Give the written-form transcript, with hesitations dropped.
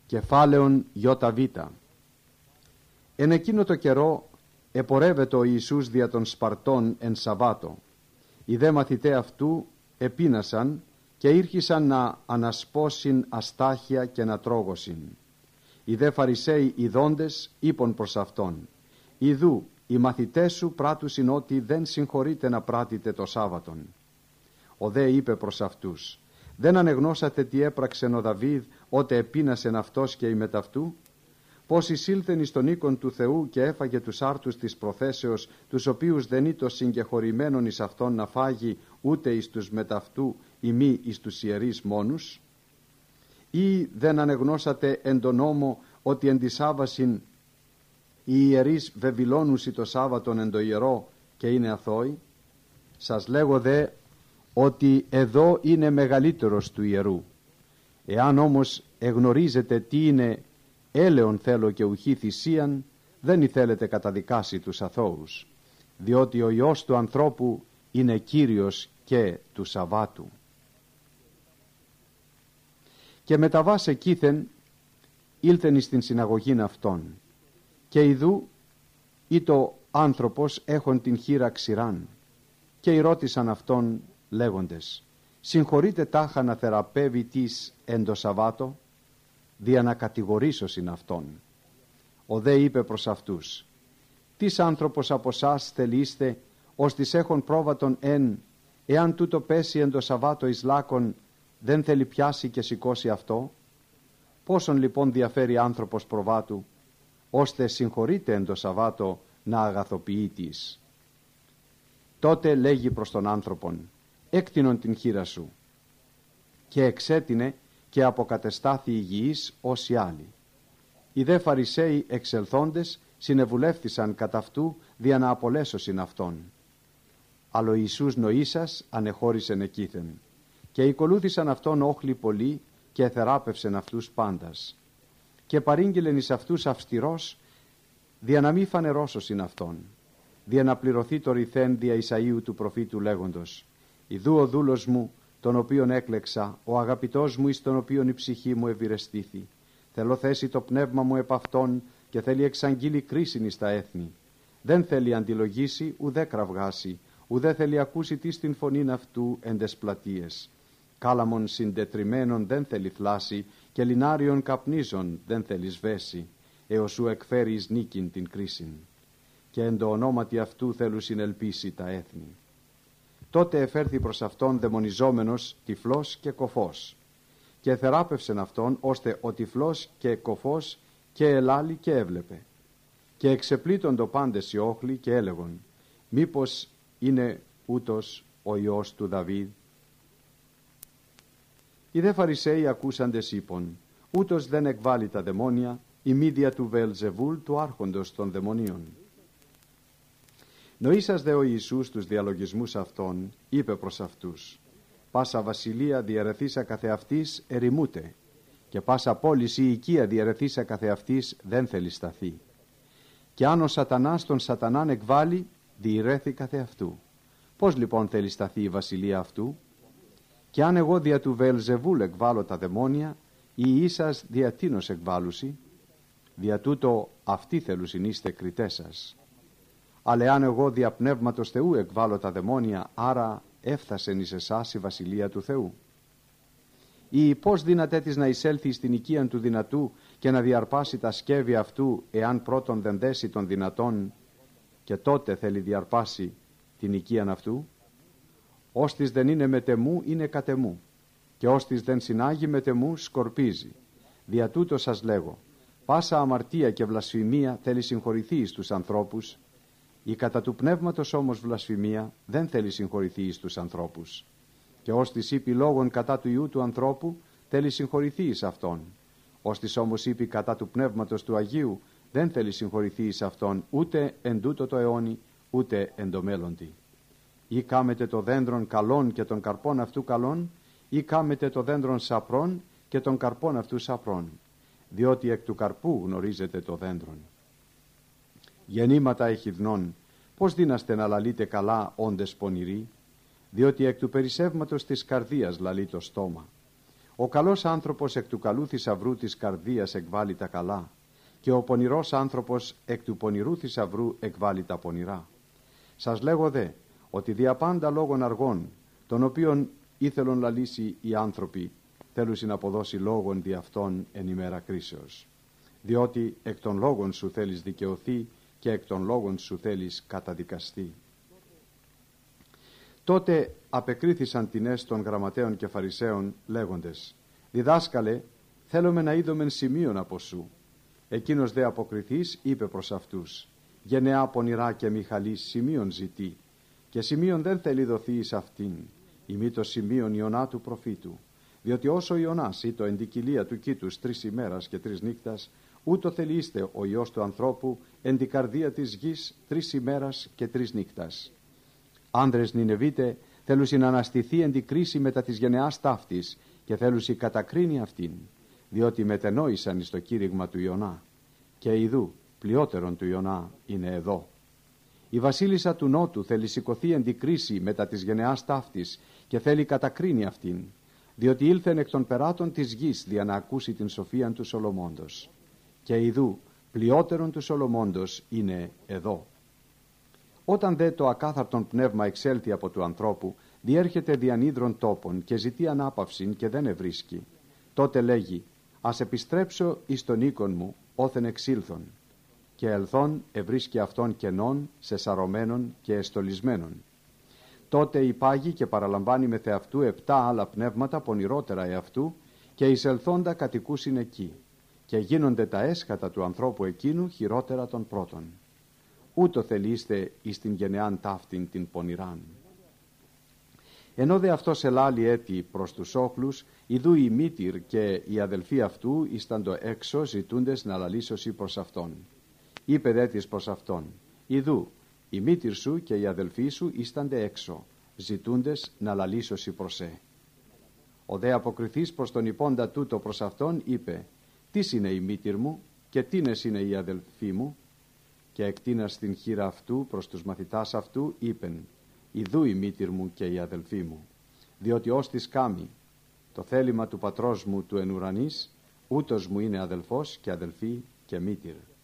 Κεφάλαιον ΙΒ. Εν εκείνο το καιρό επορεύεται ο Ιησούς δια των Σπαρτών εν Σαββάτο. Οι δε μαθητέ αυτού επίνασαν και ήρχισαν να ανασπώσιν αστάχια και να τρώγωσιν. Οι δε Φαρισαίοι ειδώντες είπον προς αυτόν: Ιδού, οι μαθητές σου πράτουσιν ότι δεν συγχωρείτε να πράτητε το Σάββατον. Ο δε είπε προς αυτούς: Δεν ανεγνώσατε τι έπραξεν ο Δαβίδ ότε επίνασεν αυτός και οι μεταυτού? Πώς εισήλθεν εις τον οίκον του Θεού και έφαγε τους άρτους της προθέσεως, τους οποίους δεν ήτο συγκεχωρημένον εις αυτόν να φάγει ούτε εις τους μεταυτού ή μη εις τους ιερείς μόνους? Ή δεν ανεγνώσατε εν τον νόμο ότι εν τη Σάββασιν οι ιερείς βεβηλώνουσι το Σάββατον εν το ιερό και είναι αθώοι? Σας λέγω δε ότι εδώ είναι μεγαλύτερος του ιερού. Εάν όμως εγνωρίζετε τι είναι έλεον θέλω και ουχή θυσίαν, δεν ήθελετε καταδικάσει τους αθώους, διότι ο Υιός του ανθρώπου είναι Κύριος και του Σαββάτου. Και μεταβάς εκείθεν ήλθεν εις την συναγωγήν αυτών, και ιδού ήτο άνθρωπος έχων την χείρα ξηράν, και ρώτησαν αυτόν λέγοντες: Συγχωρείτε τάχα να θεραπεύει τις εν το Σαββάτο? Δια να κατηγορήσωσιν αυτόν. Ο δε είπε προς αυτούς: Τις άνθρωπος από σας θελείστε, ως τις έχων πρόβατον εάν τούτο πέσει εν το Σαββάτο εις λάκων, δεν θέλει πιάσει και σηκώσει αυτό? Πόσον λοιπόν διαφέρει άνθρωπος προβάτου, ώστε συγχωρείτε εν το Σαββάτο να αγαθοποιεί της? Τότε λέγει προς τον άνθρωπον: Έκτινον την χείρα σου. Και εξέτεινε και αποκατεστάθη υγιής ως οι άλλοι. Οι δε Φαρισαίοι εξελθόντες συνεβουλεύθησαν κατά αυτού δια να απολέσωσιν αυτόν. Αλλά ο Ιησούς νοήσας ανεχώρησεν εκείθεν, και οικολούθησαν αυτόν όχλοι πολλοί και εθεράπευσεν αυτούς πάντας. Και παρήγγειλεν εις αυτούς αυστηρός δια να μη φανερώσωσιν αυτόν, δια να πληρωθεί το ρηθέν δια Ισαΐου του προφήτου λέγοντος: Ιδού ο δούλος μου, τον οποίον έκλεξα, ο αγαπητός μου εις τον οποίον η ψυχή μου ευηρεστήθη. Θέλω θέσει το πνεύμα μου επ' αυτόν και θέλει εξαγγείλει κρίσιν εις τα έθνη. Δεν θέλει αντιλογήσει ουδέ κραυγάσει, ουδέ θέλει ακούσει τι στην φωνήν αυτού εν τες πλατείες. Κάλαμον συντετριμένον δεν θέλει θλάσει και λινάριον καπνίζον δεν θέλει σβέσει, έως σου εκφέρει εις νίκην την κρίσιν. Και εν το ονόματι αυτού θέλου συνελπίσει τα έθνη. Τότε εφέρθη προς αυτόν δαιμονιζόμενος, τυφλός και κοφός, και θεράπευσεν αυτόν, ώστε ο τυφλός και κοφός και ελάλη και έβλεπε. Και εξεπλήττοντο πάντες οι όχλοι και έλεγον: Μήπως είναι ούτως ο Υιός του Δαβίδ? Οι δε Φαρισαίοι ακούσαντες είπον: Ούτως δεν εκβάλλει τα δαιμόνια, η μύδια του Βεελζεβούλ, του άρχοντος των δαιμονίων. Νοήσας δε ο Ιησούς τους διαλογισμούς αυτών, είπε προς αυτούς: Πάσα βασιλεία διαιρεθήσα καθεαυτής ερημούται, και πάσα πόλης ή οικία διαιρεθήσα καθεαυτής δεν θέλει σταθεί. Και αν ο σατανάς τον σατανάν εκβάλλει, διηρέθη καθεαυτού. Πώς λοιπόν θέλει σταθεί η βασιλεία αυτού? Και αν εγώ δια του Βεελζεβούλ εκβάλλω τα δαιμόνια, οι ίσας δια τίνος εκβάλλουσι? Δια τούτο αυτοί θέλουσιν είστε κριτές σας. Αλλά εάν εγώ δια πνεύματος Θεού εκβάλλω τα δαιμόνια, άρα έφθασεν εις εσάς η βασιλεία του Θεού. Ή πώς δύναται της να εισέλθει στην οικίαν του δυνατού και να διαρπάσει τα σκεύη αυτού, εάν πρώτον δεν δέσει των δυνατών, και τότε θέλει διαρπάσει την οικίαν αυτού? Όστις δεν είναι μετεμού είναι κατεμού, και όστις δεν συνάγει μετεμού σκορπίζει. Δια τούτο σας λέγω, πάσα αμαρτία και βλασφημία θέλει συγχωρηθεί εις τους ανθρώπους, η κατά του πνεύματος όμως βλασφημία δεν θέλει συγχωρηθεί εις τους ανθρώπους. Και όστις είπε λόγων κατά του Υιού του ανθρώπου, θέλει συγχωρηθεί εις αυτόν. Όστις όμως είπε κατά του πνεύματος του Αγίου, δεν θέλει συγχωρηθεί εις αυτόν, ούτε εν τούτο το αιώνι, ούτε εν το μέλλοντι. Ή κάμετε το δέντρον καλών και των καρπών αυτού καλών, ή κάμετε το δέντρον σαπρών και των καρπών αυτού σαπρών. Διότι εκ του καρπού γνωρίζετε το δέντρον. Γεννήματα εχιδνών, πώς δύναστε να λαλείτε καλά όντες πονηροί? Διότι εκ του περισσεύματος της καρδίας λαλεί το στόμα. Ο καλός άνθρωπος εκ του καλού θησαυρού της καρδίας εκβάλλει τα καλά, και ο πονηρός άνθρωπος εκ του πονηρού θησαυρού εκβάλλει τα πονηρά. Σας λέγω δε, ότι δια πάντα λόγων αργών, των οποίων ήθελον λαλήσει οι άνθρωποι, θέλουσι να αποδώσει λόγων δι' αυτών εν ημέρα κρίσεως. Διότι εκ των λόγων σου θέλεις δικαιωθεί και εκ των λόγων σου θέλεις καταδικαστεί. Τότε απεκρίθησαν τινές των γραμματέων και φαρισαίων λέγοντες, «Διδάσκαλε, θέλουμε να είδομεν σημείων από σου». Εκείνος δε αποκριθής είπε προς αυτούς, «Γενεά πονηρά και μηχαλής σημείων ζητεί, και σημείων δεν θέλει δοθεί εις αυτήν, ημί το σημείον Ιωνά του προφήτου. Διότι όσο Ιωνάς ήτο εν την κοιλία του κήτους 3 ημέρας και 3 νύχτας, ούτω θελείστε ο Υιός του ανθρώπου εν την καρδία της γης 3 ημέρας και 3 νύχτας. Άνδρες Νινεβίτε θέλουσι να αναστηθεί εν την κρίση μετά της γενεάς ταύτης και θέλουσι κατακρίνει αυτήν, διότι μετενόησαν εις το κήρυγμα του Ιωνά. Και ιδού πλειότερον του Ιωνά είναι εδώ. Η βασίλισσα του Νότου θέλει σηκωθεί εν την κρίση μετά της γενεάς ταύτης και θέλει κατακρίνει αυτήν, διότι ήλθεν εκ των περάτων της γης δια να ακούσει την σοφίαν του Σολομώντος. Και ιδού πλειότερον του Σολομώντος είναι εδώ. Όταν δε το ακάθαρτον πνεύμα εξέλθει από του ανθρώπου, διέρχεται διανύδρων τόπων και ζητεί ανάπαυσιν και δεν ευρίσκει. Τότε λέγει, «Ας επιστρέψω εις τον οίκον μου, όθεν εξήλθον». Και ελθόν ευρίσκει αυτόν κενών, σεσαρωμένων και εστολισμένων. Τότε υπάγει και παραλαμβάνει με θεαυτού 7 άλλα πνεύματα πονηρότερα εαυτού και εισελθόντα κατοικούσιν εκεί. Και γίνονται τα έσχατα του ανθρώπου εκείνου χειρότερα των πρώτων. Ούτω θελείστε εις την γενεάν ταύτην την πονηράν. Ενώ δε αυτός ελάλη έτη προς τους όχλους, ιδού η μήτηρ και οι αδελφοί αυτού ίσταντο έξω ζητούντες να λαλήσωσι προς αυτόν. Είπε δε της προς αυτόν, ιδού η μήτηρ σου και οι αδελφοί σου ίστανται έξω, ζητούντες να λαλήσωσι προς Ο δε αποκριθής προς τον υπόντα τούτο προς αυτόν είπε, «Τίς είναι η μήτηρ μου και τίνες είναι οι αδελφοί μου?» Και εκτείνας την χείρα αυτού προς τους μαθητάς αυτού είπεν, «Ιδού η μήτηρ μου και οι αδελφοί μου, διότι ως της κάμη το θέλημα του πατρός μου του εν ουρανής, ούτως μου είναι αδελφός και αδελφή και μήτηρ».